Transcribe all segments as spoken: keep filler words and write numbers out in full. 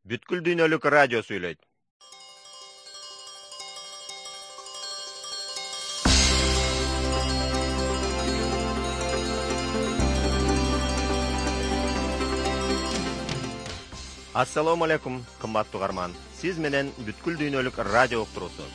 Бүткүл дүйнөлүк радио сүйлөйт. Ассаламу алейкум, кымбаттуу угарман. Сиз менен бүткүл дүйнөлүк радио уктуруусу.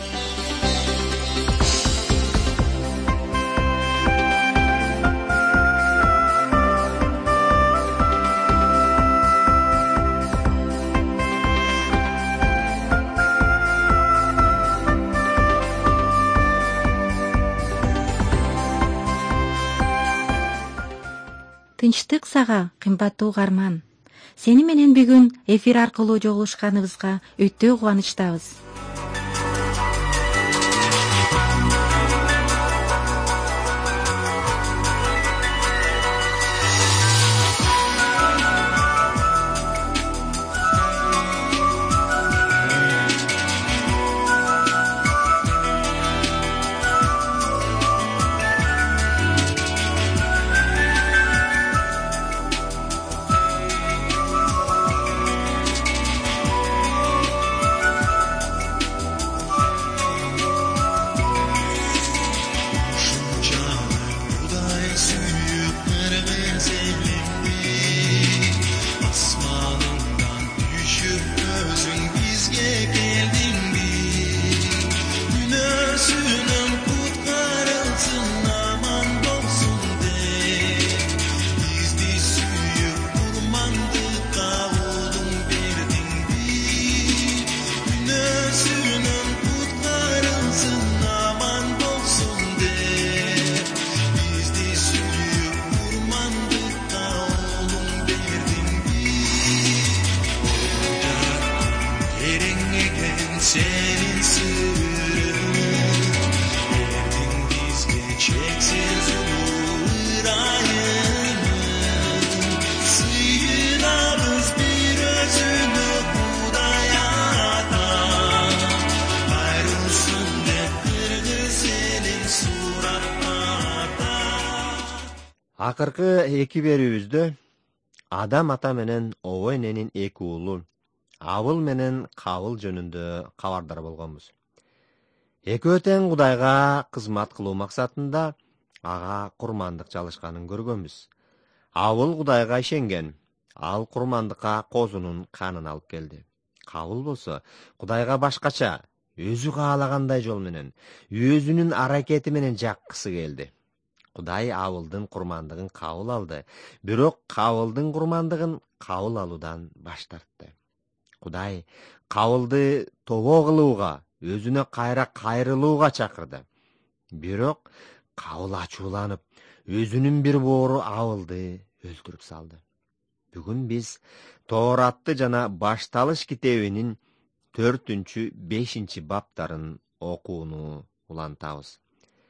Тынчтык сага, кымбаттуу угарман. Сени менен бүгүн эфир аркылуу жолугушканыбызга өтө кубанычтабыз. Акыркы эки берүүбүздө Адам ата менен Ово эненин эки уулу Абыл менен Кабыл жөнүндө кабардар болгонбуз. Экөө тең Кудайга кызмат кылуу максатында ага курмандык чалышканын көргөнбүз. Абыл Кудайга ишенген. Ал курмандыкка козунун канын алып келди. Кабыл болсо Кудайга башкача, өзү каалагандай жол менен, өзүнүн аракети менен жаккысы келди. Кудай Абылдын курмандыгын кабыл алды, бирок Кабылдын курмандыгын кабыл алуудан баш тартты. Кудай Кабылды тобо кылууга, өзүнө кайра кайрылууга чакырды. Бирок Кабыл ачууланып, өзүнүн бир боору Абылды өлтүрүп салды. Бүгүн биз Тооратты жана Башталыш китебинин төртүнчү, бешинчи баптарын окууну улантабыз.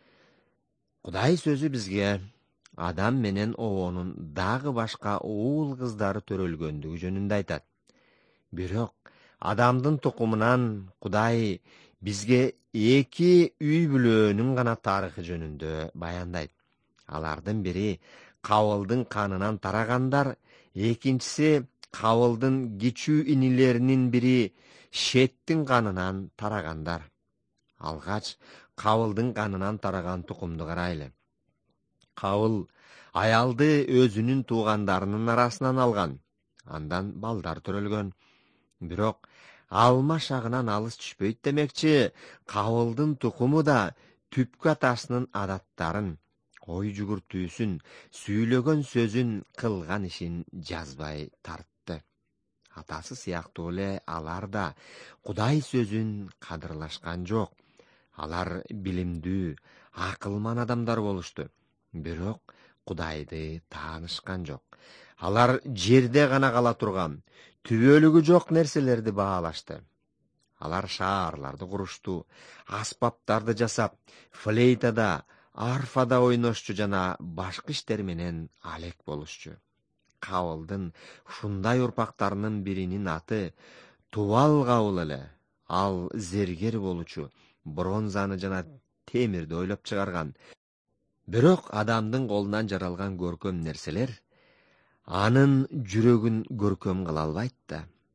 Кудай сөзү бизге Адам менен Овонун дагы башка уул кыздары төрөлгөндүгү жөнүндө айтат. Бирок Адамдын тукумунан Кудай бизге эки үй бүлөөнүн гана тарыхы жөнүндө баяндайт. Алардын бири Кабылдын канынан тарагандар, экинчиси Кабылдын кичүү инилеринин бири Шеттин канынан тарагандар. Алгач Кабылдын канынан тараган тукумду карайлы. Кабыл аялды өзүнүн туугандарынын арасынан алган, андан балдар төрөлгөн. Бирок алма шагынан алыс түшпөйт демекчи, Кабылдын тукуму да түпкү атасынын адаттарын, ой жүгүртүүсүн, сүйлөгөн сөзүн, кылган ишин жазбай тартты. Атасы сыяктуу эле алар да Кудай сөзүн кадырлашкан жок. Алар билимдүү, акылман адамдар болушту, бирок Кудайды таанышкан жок. Алар жерде гана кала турган, түбөлүгү жок нерселерди баалашты. Алар шаарларды курушту, аспаптарды жасап, флейтада, арфада ойношчу жана башка иштер менен алек болушчу. Кабылдын ушундай урпактарынын биринин аты Тубал Кабыл эле. Ал зергер болучу, бронзаны жана темирди ойлоп чыгарган. Бирок Адамдын колунан жаралган көркөм нерселер анын жүрөгүн көркөм кыла албайт да.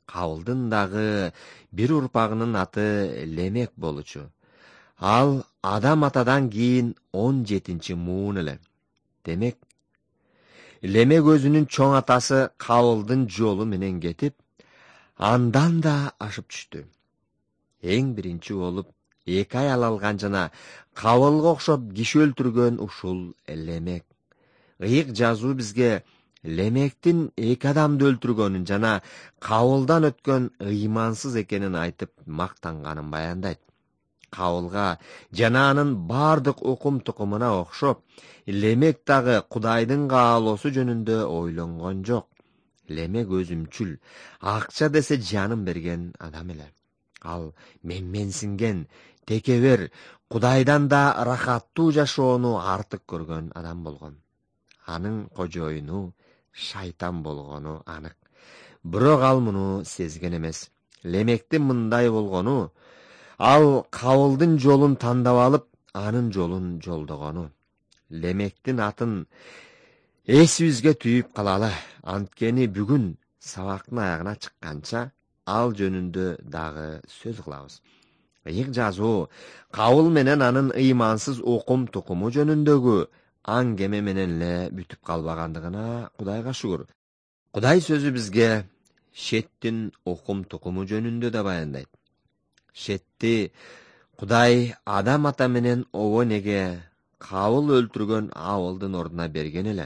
Кабылдын дагы бир урпагынын аты Лемек болчу. Ал Адам атадан кийин он жетинчи муун эле. Демек, Лемек өзүнүн чоң атасы Кабылдын жолу менен кетип, андан да ашып түштү. Эң биринчи болуп эки аял алган жана Кабылга окшоп киши өлтүргөн ушул Лемек. Ыйык жазуу бизге Лемектин эки адамды өлтүргөнүн жана Кабылдан өткөн ыймансыз экенин айтып мактанганын баяндайт. Кабылга жана анын бардык укум тукумуна окшоп, Лемек дагы Кудайдын каалоосу жөнүндө ойлонгон жок. Лемек өзүмчүл, акча десе жанын берген адам эле. Ал менменсинген, текебер, Кудайдан да рахаттуу жашоону артык көргөн адам болгон. Анын кожоюну шайтан болгону анык. Бирок ал муну сезген эмес. Лемектин мындай болгону, ал Кабылдын жолун тандап алып, анын жолун жолдогону. Лемектин атын эсибизге түйүп калалы. Анткени бүгүн сабактын аягына чыкканча ал жөнүндө дагы сөз кылабыз. Ыйык жазуу Кабыл менен анын ыймансыз укум тукуму жөнүндөгү аңгеме менен эле бүтүп калбагандыгына Кудайга шүгүр. Кудай сөзү бизге Шеттин укум тукуму жөнүндө да баяндайт. Шетти Кудай Адам ата менен обо неге Кабыл өлтүргөн Абылдын ордуна берген эле.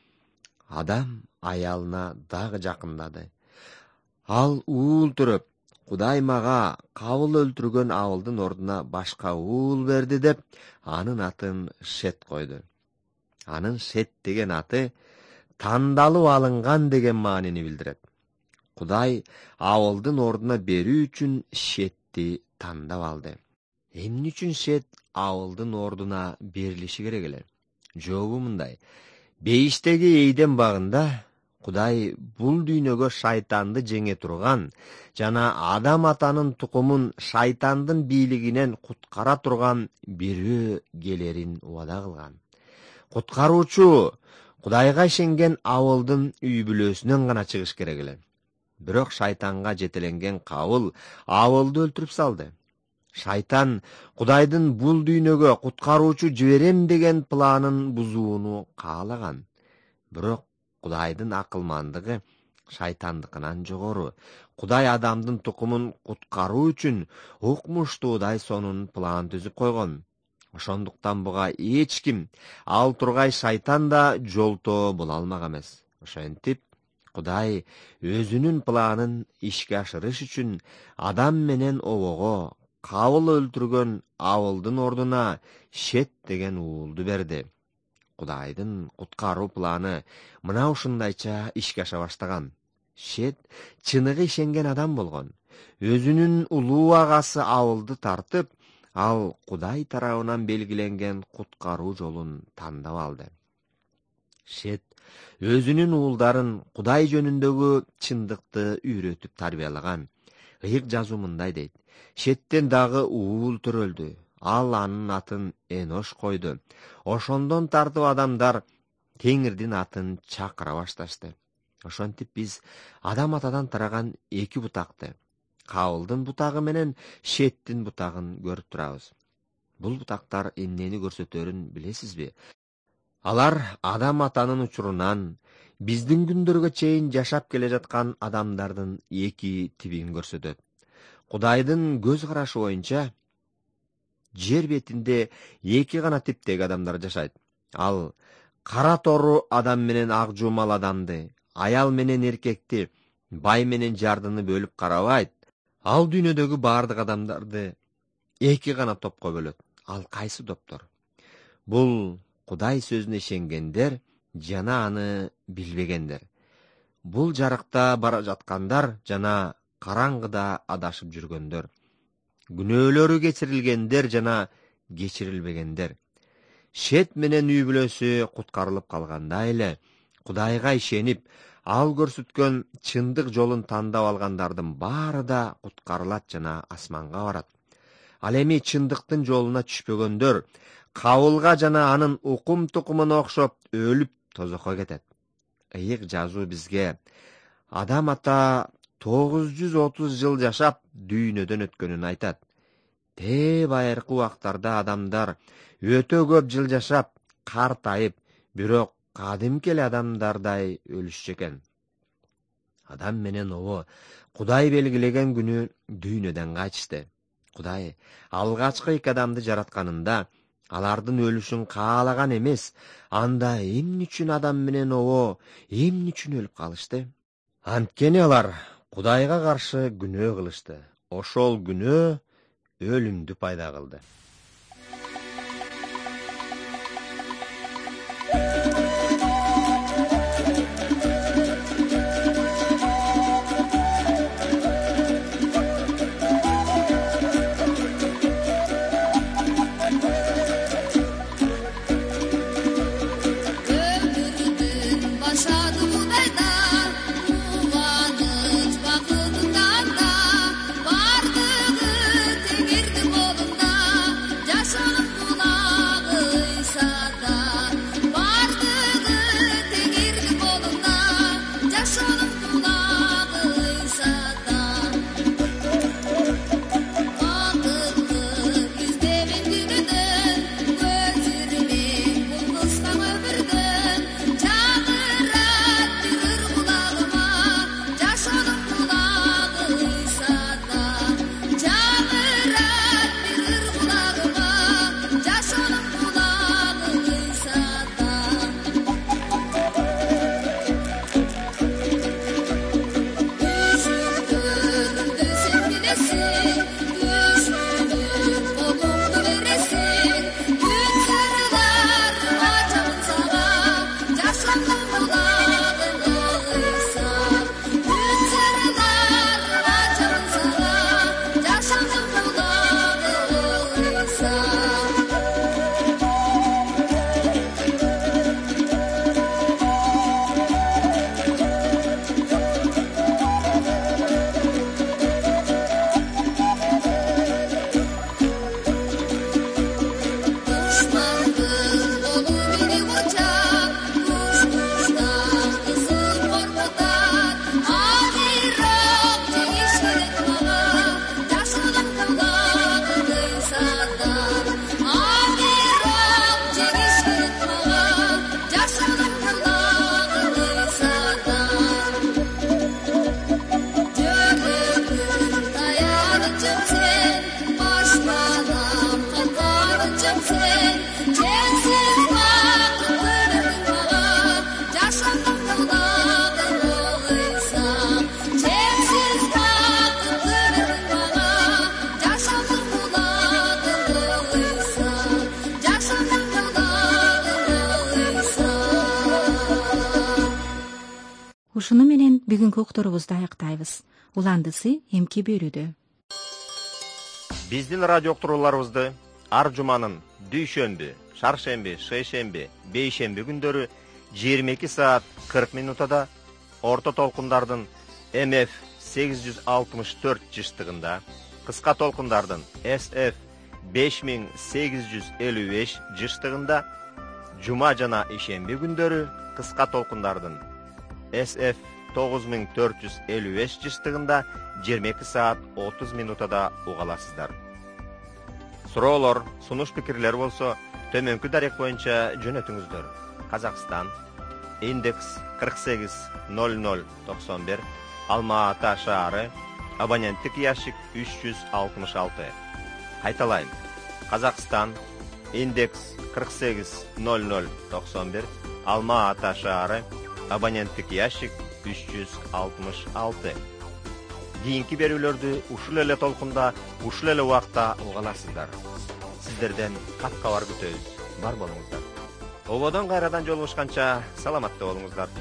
Адам аялына дагы жакындады. Ал уул төрөп, Кудай мага Кабыл өлтүргөн Абылдын ордуна башка уул берди деп, анын атын Шет койду. Анын Шет деген аты тандалып алынган деген маанини билдирет. Кудай Абылдын ордуна берүү үчүн Шетти тандап алды. Эмне үчүн Шет Абылдын ордуна берилиши керек эле? Жообу мындай. Бейиштеги Эйден багында Кудай бул дүйнөгө шайтанды жеңе турган жана Адам атанын тукумун шайтандын бийлигинен куткара турган бирөө келерин убада кылган. Куткаруучу Кудайга ишенген Абылдын үй бүлөсүнөн гана чыгыш керек эле. Бирок шайтанга жетеленген Кабыл Абылды өлтүрүп салды. Шайтан Кудайдын бул дүйнөгө куткаруучу жиберем деген планын бузууну каалаган. Бирок Кудайдын акылмандыгы шайтандыкынан жогору. Кудай Адамдын тукумун куткаруу үчүн укмуштуудай сонун план түзүп койгон. Ошондуктан буга эч ким, ал тургай шайтан да жолтоо боло алмак эмес. Ошентип, Кудай өзүнүн планын ишке ашырыш үчүн Адам менен обого Кабыл өлтүргөн Абылдын ордуна Шет деген уулду берди. Кудайдын куткаруу планы мына ушундайча ишке аша баштаган. Шет чыныгы ишенген адам болгон. Өзүнүн улуу агасы Абылды тартып, ал Кудай тарабынан белгиленген куткаруу жолун тандап алды. Шет өзүнүн уулдарын Кудай жөнүндөгү чындыкты үйрөтүп тарбиялаган. Ыйык жазуу мындай дейт. Шеттен дагы уул төрөлдү. Ал анын атын Энош койду. Ошондон тартып адамдар Теңирдин атын чакыра башташты. Ошентип биз Адам атадан тараган эки бутакты, Кабылдын бутагы менен Шеттин бутагын көрүп турабыз. Бул бутактар эмнени көрсөтөрүн билесизби? Алар Адам атанын учурунан биздин күндөргө чейин жашап келе жаткан адамдардын эки тибин көрсөтөт. Кудайдын көз карашы боюнча жер бетинде эки гана типтеги адамдар жашайт. Ал кара тору адам менен ак жумал адамды, аял менен эркекти, бай менен жардыны бөлүп карабайт. Ал дүйнөдөгү бардык адамдарды эки гана топко бөлөт. Ал кайсы топтор? Бул Кудай сөзүнө ишенгендер жана аны билбегендер. Бул жарыкта бара жаткандар жана караңгыда адашып жүргөндөр. Күнөөлөрү кечирилгендер жана кечирилбегендер. Шет менен үй бүлөсү куткарылып калгандай эле, Кудайга ишенип, ал көрсөткөн чындык жолун тандап алгандардын баары да куткарылат жана асманга барат. Ал эми чындыктын жолуна түшпөгөндөр Кабылга жана анын укум тукумуна окшоп өлүп тозокко кетет. Ыйык жазуу бизге Адам ата тогуз жүз отуз жыл жашап дүйнөдөн өткөнүн айтат. Те байыркы убактарда адамдар өтө көп жыл жашап, картайып, бирок кадимки эле адамдардай өлүшчү экен. Адам менен обо Кудай белгилеген күнү дүйнөдөн качышты. Кудай алгачкы эки адамды жаратканында алардын өлүшүн каалаган эмес. Анда эмне үчүн адам менен обо эмне үчүн өлүп калышты? Анткени алар Кудайга каршы күнөө кылышты. Ошол күнөө өлүмдү пайда кылды. Ушуну менен бүгүнкү уктурубузду аяктайбыз. Уландысы эмки бөлүүдө. Биздин радио уктурууларыбызды ар жуманын дүйшөмбү, шаршемби, шейшемби, бейшемби күндөрү жыйырма эки саат кырк минутада орто толкундардын эм эф сегиз жүз алтымыш төрт жыштыгында, кыска толкундардын эс эф беш миң сегиз жүз элүү беш жыштыгында, жума жана ишемби күндөрү кыска толкундардын эс эф тогуз миң төрт жүз элүү беш жыштыгында жыйырма эки саат отуз минутада угаласыздар. Суроолор, сунуш пикирлер болсо төмөнкү дарек боюнча жөнөтүңүздөр. Казакстан, индекс кырк сегиз ноль ноль токсон бир, Алма Ата шаары, абоненттик ящик үч жүз алтымыш алты. Кайталайм. Казакстан, индекс кырк сегиз ноль ноль токсон бир, Алма Ата шаары, абоненттик ящик үч жүз алтымыш алты. Кийинки берүүлөрдү ушул эле толкунда, ушул эле убакта угаласыздар. Сиздерден кат кабар күтөбүз. Бар болуңуздар. Ободон кайрадан жолугушканча саламатта болуңуздар.